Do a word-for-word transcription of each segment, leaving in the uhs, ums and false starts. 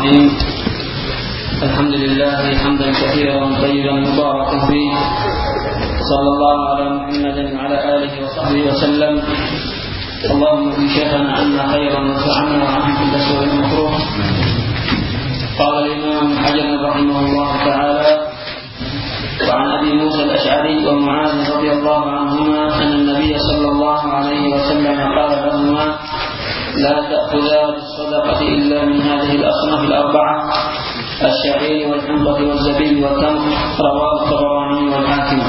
الرحيم. الحمد لله حمدا كثيرا طيبا مباركا فيه، صلى الله على محمد وعلى آله وصحبه وسلم. اللهم في شيخنا عنا خيرا وارفعنا وعنه كل سوء مكروه. قال الإمام ابن حجر رحمه الله تعالى: وعن أبي موسى الأشعري ومعاذ رضي الله عنهما أن النبي صلى الله عليه وسلم قال لهما: لا تأخذا بالصدقة إلا من هذه الأصناف الأربعة: الشعير والحنطة والزبيب والتمر. رواه الطبراني والحاكم.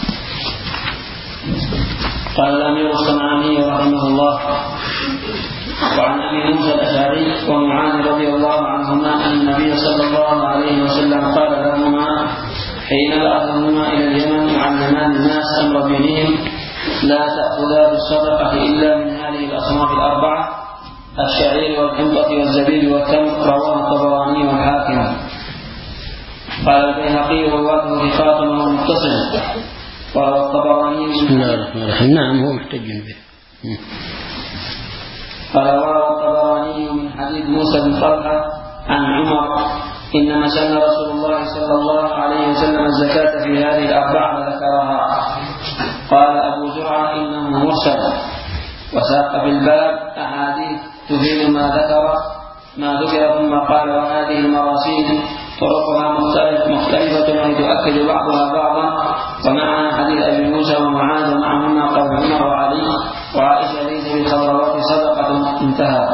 قال الأمير الصنعاني رحمه الله: وعن أبي موسى الأشعري ومعاذ رضي الله عنهما أن النبي صلى الله عليه وسلم قال لهما حين بعثهما إلى اليمن يعلمان الناس أمر دينهم: لا تأخذا بالصدقة إلا من هذه الأصناف الأربعة: الشعير والحنطة والزبيب والتمر. رواه الطبراني والحاكم. قال البيهقي: رواته ثقات وهو متصل. وروى الطبراني. بسم الله الرحمن الرحيم. نعم، هو محتج به. قال: وروى الطبراني من حديث موسى بن طلحة عن عمر: إنما سن رسول الله صلى الله عليه وسلم الزكاة في هذه الأربعة وذكرها. قال أبو زرعة: إنه مرسل. وساق في الباب أحاديث تفيد ما ذكر ما ذكر ثم قال: وهذه المراسيل طرقها مختلف مختلفة وتؤكد بعضها بعضا، ومعها حديث أبي موسى ومعاذ ومعهما قول عمر وعلي وعائشة: ليس بالخضروات صدقة. انتهى.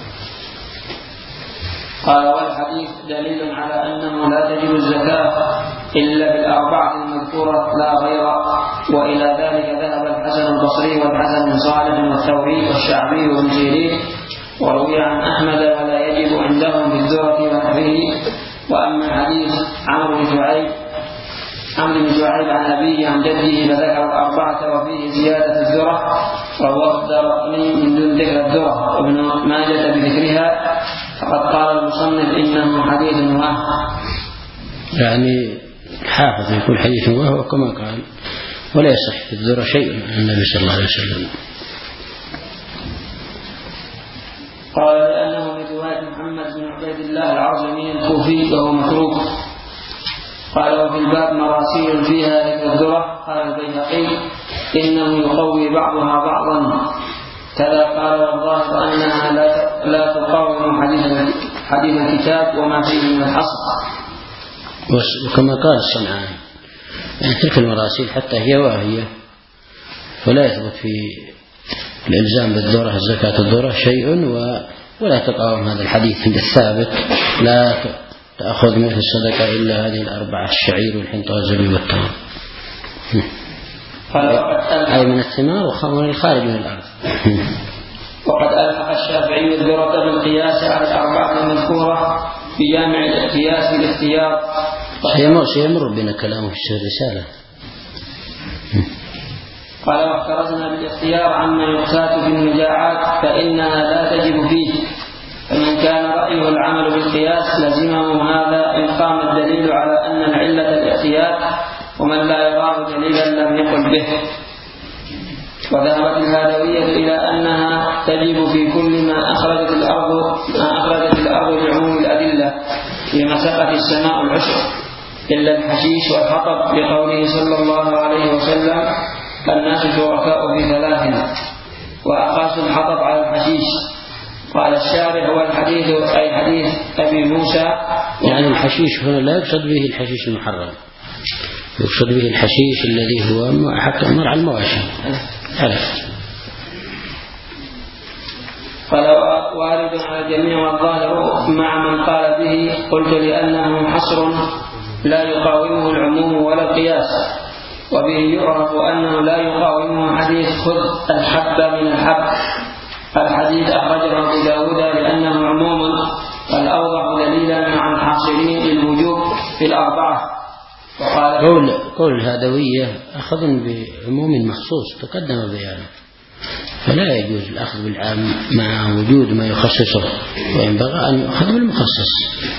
قال: والحديث دليل على أنه لا تجب الزكاة إلا بالأربعة المذكورة لا غير. وإلى ذلك ذهب الحسن البصري والحسن بن صالح والثوري والشعبي وابن سيرين. وروي عن أحمد: ولا يجب عندهم بالذرة ونحوه. وأما حديث عمرو بن شعيب عمرو بن شعيب عن أبيه عن جده فذكر الأربعة وفيه زيادة الذرة. رواه الدارقطني من دون ذكر الذرة، وابن ماجة بذكرها. فقد قال المصنف: إنه حديث وهم. يعني حافظ يكون حديث وهو كما قال، ولا يصح في الذرة شيء عن النبي صلى الله عليه وسلم. قال: لأنه من رواية محمد بن عبيد الله العرزمي الكوفي وهو متروك. قال: وفي الباب مراسيل فيها ذكر الذرة. قال البيهقي: إنه يقوي بعضها بعضا. كذا قال: والظاهر أنها لا لا تقاوم حديث حديث الكتاب وما فيه من الحصر. وكما قال الصنعاني يعني تلك المراسيل حتى هي واهية، فلا يثبت في الإلزام بالذرة زكاة الذرة شيء، ولا تقاوم هذا الحديث الثابت: لا تأخذ مثل الصدقة إلا هذه الأربعة: الشعير والحنطة والزبيب والتمر. أي من الثمار ومن الخارج من الأرض. وقد ألحق الشافعي الذرة بالقياس على الأربعة المذكورة بجامع القياس بالاختيار. سيمر بنا كلامه في الرسالة. قال: واحترزنا بالاختيار عما يقتات في المجاعات فإنها لا تجب فيه. فمن كان رأيه العمل بالقياس لزمه هذا إن قام الدليل على أن العلة الاحتياط، ومن لا يراه دليلا لم يقل به. وذهبت الهادوية إلى أنها تجب في كل ما أخرجت الأرض ما أخرجت الأرض بعموم الأدلة لما سقت السماء العشر إلا الحشيش والحطب، لقوله صلى الله عليه وسلم: الناس شركاء في ثلاث. وأقاسوا الحطب على الحشيش. قال الشارح: هو الحديث أي حديث أبي موسى. يعني الحشيش هنا لا يقصد به الحشيش المحرم، يقصد به الحشيش الذي هو حق النار على المواشي. قال: وارد على الجميع والظاهر مع من قال به. قلت: لأنه حصر لا يقاومه العموم ولا القياس، وبه يعرف أنه لا يقاومه حديث خذ الحب من الحب. الحديث أخرجه أبو داود لأنه عموم، والأوضح دليلا مع الحاصلين للوجوب في الأربعة. وقال: قول, قول الهادوية أخذ بعموم مخصوص تقدم بيانه، فلا يجوز الأخذ بالعام مع وجود ما يخصصه، وينبغي أن يأخذ بالمخصص.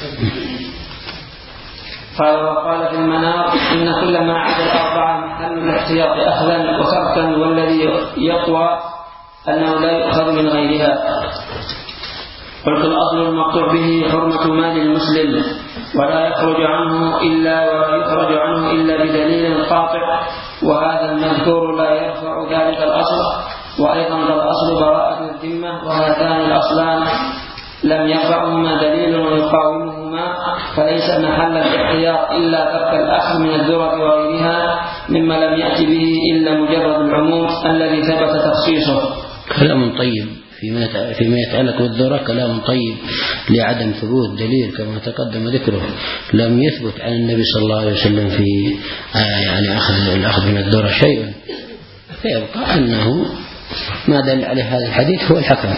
قال: وقال في المنار: إن كل ما عدا الأربعة محل الاحتياط أخذا وتركا، والذي يقوى أنه لا يؤخذ من غيرها. قلت الأصل المقطوع به حرمة مال المسلم ولا يخرج عنه إلا ولا يخرج عنه إلا بدليل قاطع، وهذا المذكور لا يرفع ذلك الأصل، وأيضا الأصل براءة الذمة، وهاتان الأصلان لم يرفعهما دليل ويقاومهما، فليس محل الاحتياط إلا ترك الأخذ من الذرة وغيرها مما لم يأتي به إلا مجرد العموم الذي ثبت تخصيصه. كلام طيب فيما فيما يتعلق بالذرة، كلام طيب لعدم ثبوت دليل كما تقدم ذكره لم يثبت عن النبي صلى الله عليه وسلم في يعني أخذ الأخذ من الذرة شيء، فيبقى أنه ما دل عليه هذا الحديث هو الحكم.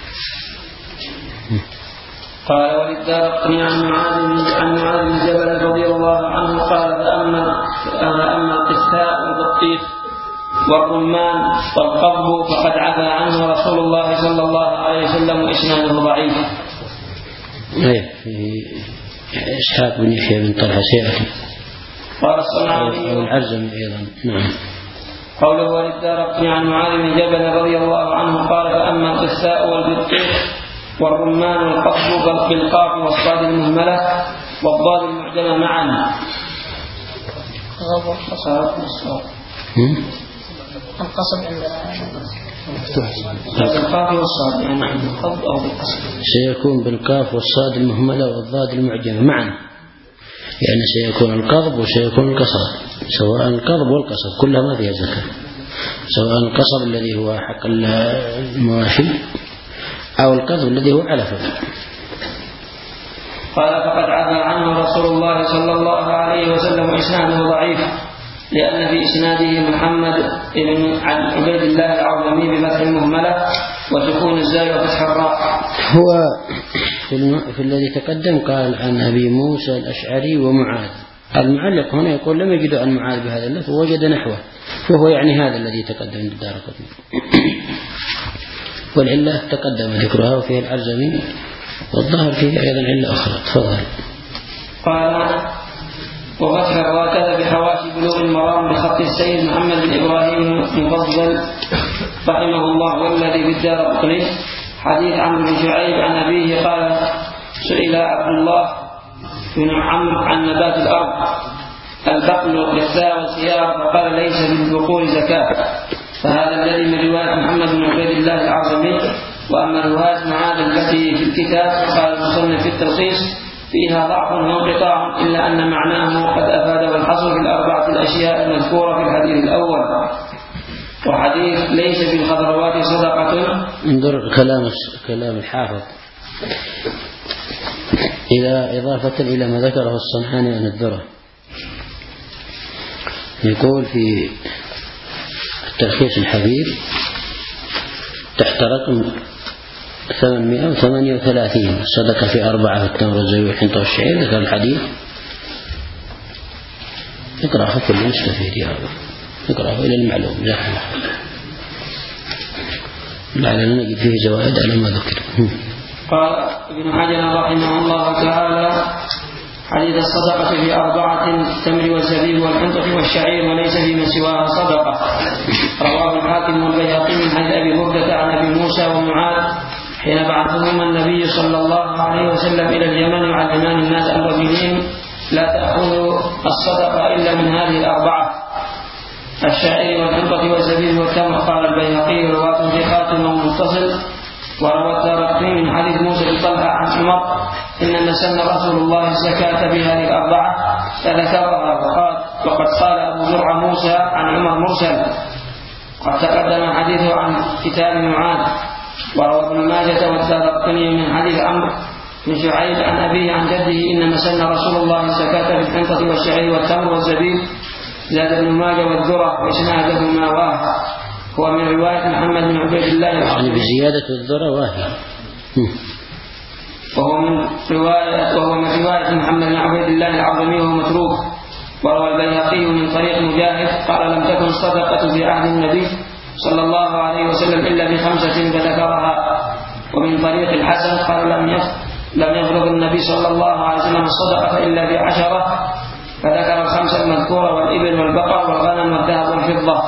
قال وللدارقطني عن معاذ عن معاذ بن جبل رضي الله عنه قال فأما فأما القثاء والبطيخ والرمان والقضب فقد عفى عنه رسول الله صلى الله عليه وسلم وإسناده ضعيف. أيه في إسحاق بن يحيى بن طلحة سيأتي. قال الصنعاني أو العرزمي أيضا. نعم. قوله وللدارقطني عن معاذ بن جبل رضي الله عنه قال فأما القثاء والبطيخ والرمان والقضب بالقاف والصاد المهملة والضاد المعجمة معا. القصب بالقاف والصاد يعني القضب أو بالقصب سيكون بالقاف والصاد المهملة والضاد المعجمة معا، يعني سيكون القضب وسيكون القصب، سواء القضب والقصب كلها ما فيها زكاة، سواء القصب الذي هو حق المواشي أو القذف الذي هو علفه. قال فقد عفى عنه رسول الله صلى الله عليه وسلم وإسناده ضعيف، لأن في إسناده محمد بن عبيد الله العظمي بفتح المهملة وسكون الزاي وفتح الراء. هو في, الم... في الذي تقدم قال عن أبي موسى الأشعري ومعاذ، المعلق هنا يقول لم يجد عن معاذ بهذا اللفظ ووجد نحوه، فهو يعني هذا الذي تقدم للدارقطني. والعلة تقدم ذكرها وفيها العرزمي، والظاهر فيه أيضا علة أخرى. تفضل. قال وفتح الراء بحواشي بلوغ المرام بخط السيد محمد بن إبراهيم المفضل رحمه الله والذي بالدارقطني حديث عمرو بن شعيب عن أبيه قال سئل عبد الله بن عمرو عن نبات الأرض البقل والثاء والثياب فقال ليس للبقول زكاة، فهذا الذي من رواية محمد بن عبيد الله العظمي. وأما رواية معاذ التي في الكتاب قال المصنف في التلخيص فيها ضعف وانقطاع، إلا أن معناه قد أفاد والحصر في الأربعة الأشياء المذكورة في الحديث الأول. وحديث ليس في الخضروات صدقة. انظر كلام كلام الحافظ إلى إضافة إلى ما ذكره الصنعاني عن الذرة، يقول في التلخيص الحبيب تحت رقم ثمانمائة وثمانية وثلاثين صدقة في أربعة في التمر والزبيب والحنطة والشعير، ذكر الحديث. اقرأه كل مستفيد يا رب، اقرأه إلى المعلوم جاء لعلنا نجد فيه زوائد على ما ذكر. قال ابن حجر رحمه الله تعالى حديث الصدقة في أربعة التمر والزبيب والحنطة والشعير وليس فيما سواها صدقة، رواه الحاكم والبيهقي من حديث أبي بردة عن أبي موسى ومعاذ حين بعثهما النبي صلى الله عليه وسلم إلى اليمن يعلمان الناس أمر دينهم لا تأخذوا الصدقة إلا من هذه الأربعة الشعير والحنطة والزبيب والتمر. قال البيهقي رواة ثقات ومتصل. وروى الدارقطني من حديث موسى بن طلحة عن عمر إنما سن رسول الله الزكاة بهذه الأربعة فذكرها وقال وقد قال أبو زرع موسى عن عمر مرسل، قد تقدم حديثه عن كتاب معاذ. وروى ابن ماجة والدارقطني من حديث عمرو بن شعيب عن أبيه عن جده إنما سن رسول الله الزكاة بالحنطة والشعير والتمر والزبيب، زاد ابن ماجة والذرة وإسنادهما واهي، هو من رواية محمد بن عبيد الله يعني بزيادة الذرة واهي، وهو من رواية وهو من رواية محمد بن عبيد الله العظمي وهو متروك. وروى البيهقي من طريق مجاهد قال لم تكن الصدقة في عهد النبي صلى الله عليه وسلم إلا بخمسة فذكرها. ومن طريق الحسن قال لم لم يفرض النبي صلى الله عليه وسلم الصدقة إلا بعشرة فذكر الخمسة المذكورة والإبل والبقر والغنم والذهب والفضة.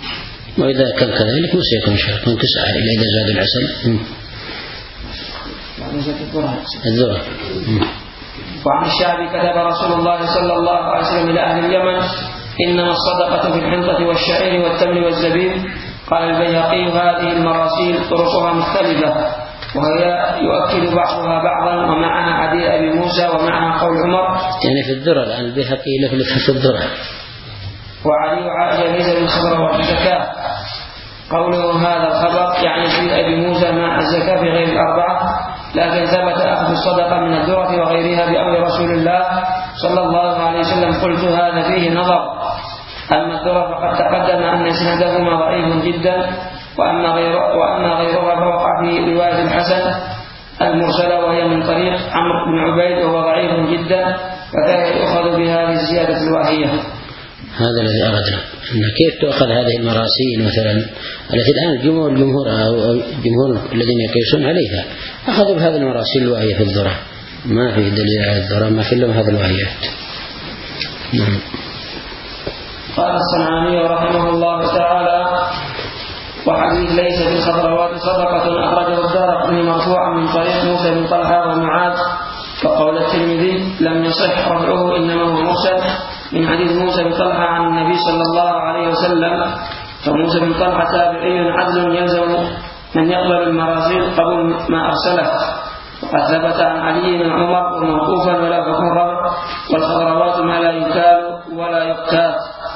وإذا كان كذلك سيكون شرط من تسعة إلى إذا زاد العسل. الذرة. وعن الشعبي كتب رسول الله صلى الله عليه وسلم إلى أهل اليمن إنما الصدقة في الحنطة والشعير والتمر والزبيب. قال البيهقي هذه المراسيل طرقها مختلفة وهي يؤكد بعضها بعضا ومعها حديث أبي موسى ومعها قول عمر يعني في الذرة الآن البيهقي لفلف في الذرة. وعلي وعائشة ليس بالخبر والزكاة. قوله هذا الخبر يعني في أبي موسى مع الزكاة في غير الأربعة، لكن ثبت أخذ الصدقة من الذرة وغيرها بأمر رسول الله صلى الله عليه وسلم. قلت هذا فيه نظر. أما الذرة فقد تقدم أن إسنادهما ضعيف جدا، وأما غير وأما غيرها فوقع في رواية الحسن المرسلة وهي من طريق عمرو بن عبيد وهو ضعيف جدا، فذلك يؤخذ بهذه الزيادة الواهية. هذا الذي أردنا، أن كيف تؤخذ هذه المراسيل مثلا التي الآن الجمهور الجمهور أو الجمهور الذين يقيسون عليها أخذوا بهذه المراسيل الواهية في الذرة، ما في دليل على الذرة، ما في إلا هذه الواهيات. نعم. قال الصنعاني رحمه الله تعالى: وحديث ليس في الخضروات صدقة أخرجه الدارقطني مرفوعا من طريق موسى بن طلحة ومعاذ، وقول الترمذي لم يصح رفعه إنما هو مرسل من حديث موسى بن طلحة عن النبي صلى الله عليه وسلم. فموسى بن طلحة تابعي عدل يلزم من يقبل المراسيل قبل ما أرسله، وقد ثبت عن علي بن عمر وموقوفا ولا حكم الرفع، والخضروات ما لا يكال ولا يقتات.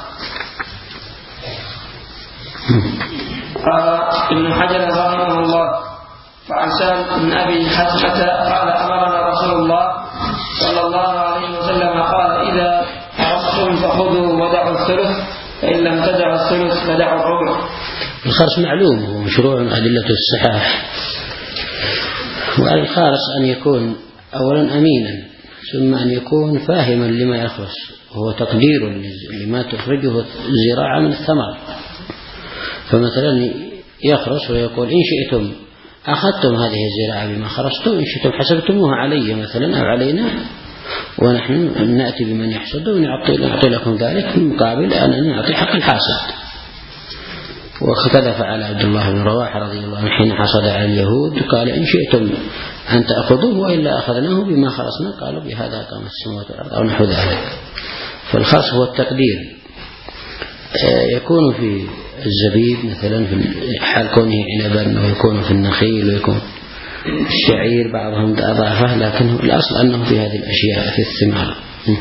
قال ابن حجر رحمه الله: وعن سهل بن أبي حتمة قال أمرنا رسول الله صلى الله عليه وسلم قال: إذا أردتم فخذوا ودعوا الثلث، فإن لم تدعوا الثلث فدعوا الربع. الخرص معلوم ومشروع أدلة الصحاح، والخارص أن يكون أولا أمينا، ثم أن يكون فاهما لما يخرص، وهو تقدير لما تخرجه الزراعة من الثمر. فمثلا يخرص ويقول: إن شئتم أخذتم هذه الزراعة بما خرصتم، إن شئتم حسبتموها علي مثلا أو علينا، ونحن نأتي بمن يحصد ونعطي لكم ذلك مقابل أن نعطي حق الحاسد. وكذا فعل عبد الله بن رواحة رضي الله عنه حين حصد على اليهود، قال: إن شئتم أن تأخذوه وإلا أخذناه بما خرصنا، قالوا: بهذا قامت السماوات والأرض أو نحو ذلك. فالخاص هو التقدير، يكون في الزبيب مثلا في حال كونه عنبا، ويكون في النخيل، ويكون الشعير بعضهم أضافه، لكن الأصل أنه في هذه الأشياء في الثمار.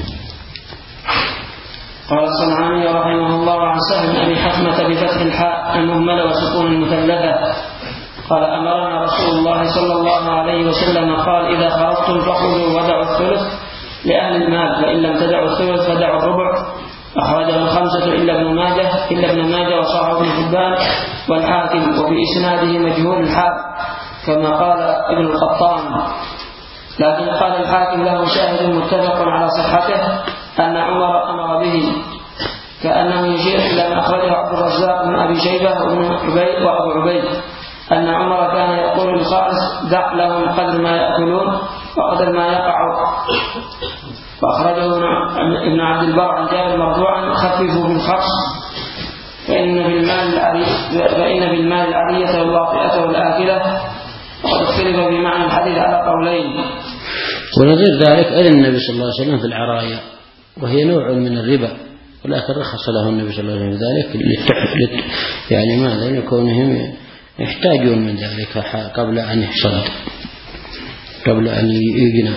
قال الصنعاني رحمه الله عن سهل بن أبي حتمة بفتح الحاء المهملة وسكون المثلثة قال: أمرنا رسول الله صلى الله عليه وسلم قال: إذا خرجتم فخذوا ودعوا الثلث لأهل المال، فإن لم تدعوا الثلث فدعوا الربع. أخرجه الخمسة إلا ابن ماجه إلا ابن ماجه وصححه ابن حبان والحاكم، وفي إسناده مجهول الحال كما قال ابن القطان، لكن قال الحاكم له شاهد متفق على صحته أن عمر أمر به، كأنه يشير إلى ما أخرجه عبد الرزاق بن أبي شيبة وابن عبيد وأبو عبيد أن عمر كان يقول للخالص: دع لهم قدر ما يأكلون وقدر ما يقع. وأخرجه ابن عبد البر عن جابر مرفوعا: خففوا بالخرص فإن بالمال فإن بالمال العرية والواطئة والآكلة. وقد اختلف في معنى الحديث على قولين. ونظير ذلك أذن النبي صلى الله عليه وسلم في العرايا، وهي نوع من الربا، ولكن رخص له النبي صلى الله عليه وسلم ذلك للتح... يعني ماذا لكونهم يحتاجون من ذلك قبل أن يحصد، قبل أن يجنى.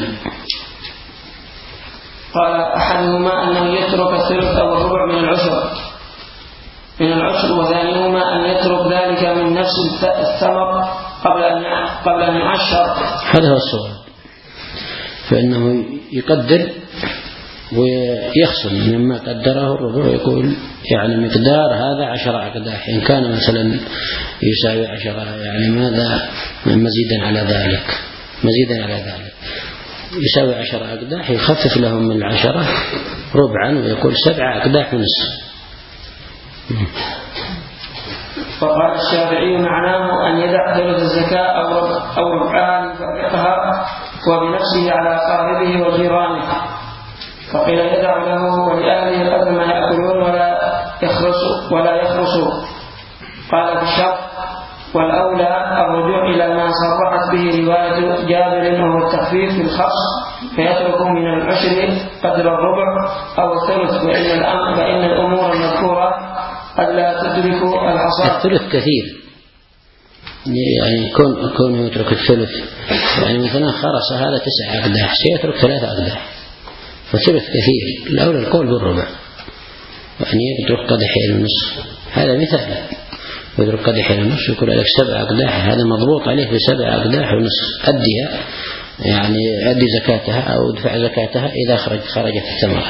قال أحدهما أنه يترك الثلث أو الربع من العشر من العشر وثانيهما أن يترك ذلك من نفس الثمر قبل أن قبل أن يعشر. هذا هو الصواب، فإنه يقدر ويخصم مما قدره الربع، يقول يعني مقدار هذا عشر أقداح، إن كان مثلا يساوي عشرة يعني ماذا مزيدا على ذلك مزيدا على ذلك يساوي عشر أقداح، يخفف لهم من العشرة ربعا ويقول سبع أقداح ونصف. فقال الشافعي معناه أن يدع ثلث الزكاة أو ربعها ليفرقها وبنفسه على قاربه وجيرانه، فقيل يدع له ولأهله قدر ما يأكلون ولا يخرصوا ولا يخرصوا. قال في الشرط: والأولى الرجوع إلى ما صرحت به رواية جابر وهو التخفيف في الخص، فيترك من العشر قدر الربع أو الثلث، فإن الأمر فإن الأمور المذكورة قد لا تدرك الحصاد. الثلث كثير، يعني كون كونه يترك الثلث، يعني مثلا خرس هذا تسع أقداح سيترك ثلاثة أقداح، فثلث كثير. الأولى القول بالربع، يعني يترك قدحين ونصف، هذا مثال، يترك قدحين ونصف يقول لك سبع أقداح، هذا مضبوط عليه بسبع أقداح ونصف، أديها يعني أدي زكاتها أو ادفع زكاتها إذا خرج خرجت الثمرة.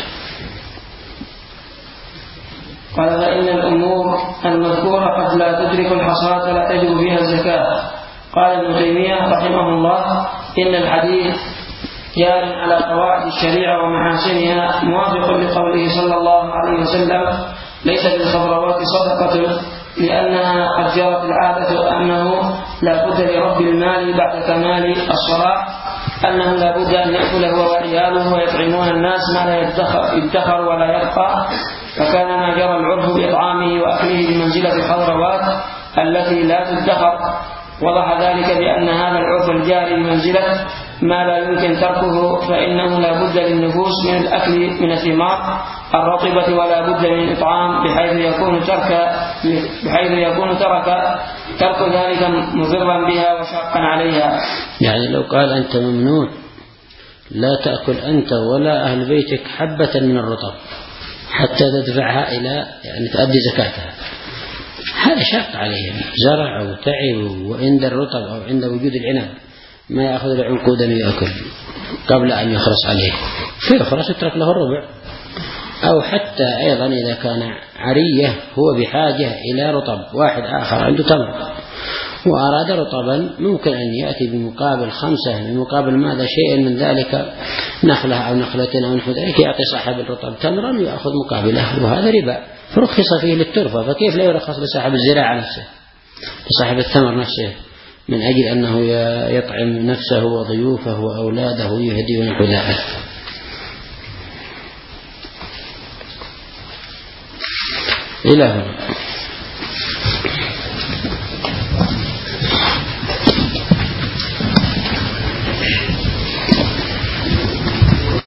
قال فإن الأمور المذكورة قد لا تدرك الحصاد فلا تجب فيها الزكاة. قال ابن تيمية رحمه الله إن الحديث جار على قواعد الشريعة ومحاسنها، موافق لقوله صلى الله عليه وسلم ليس بالخضروات صدقة، لأنها قد جرت العادة أنه لا بد لرب المال بعد كمال الصلاح أنه لا بد أن يأكل هو وعياله ويطعمون الناس ما لا يدخر ولا يبقى، فكان ما جرى العرف بإطعامه وأكله بمنزلة الخضروات التي لا تدخر. وضح ذلك بأن هذا العرف الجاري بمنزلة ما لا يمكن تركه، فإنه لا بد للنفوس من الأكل من الثمار الرطبة ولا بد من الإطعام، بحيث يكون ترك بحيث يكون ترك ترك ذلك مضرا بها وشاقا عليها. يعني لو قال أنت ممنوع لا تأكل أنت ولا أهل بيتك حبة من الرطب حتى تدفعها إلى يعني تؤدي زكاتها، هذا شاق عليهم، زرع أو تعب وعند الرطب أو عند وجود العنب ما يأخذ العنقودا ويأكل قبل أن يخرص عليه، فيخرص يترك له الربع. أو حتى أيضا إذا كان عرية هو بحاجة إلى رطب، واحد آخر عنده تمر وأراد رطبا، ممكن أن يأتي بمقابل خمسة، بمقابل ماذا شيء من ذلك، نخلة أو نخلتين أو نحو ذلك، يعطي صاحب الرطب تمرا ويأخذ مقابله، وهذا ربا، فرخص فيه للترفة، فكيف لا يرخص لصاحب الزراعة نفسه، لصاحب الثمر نفسه، من أجل أنه يطعم نفسه وضيوفه وأولاده ويهدي ونحو ذلك. إلى هنا.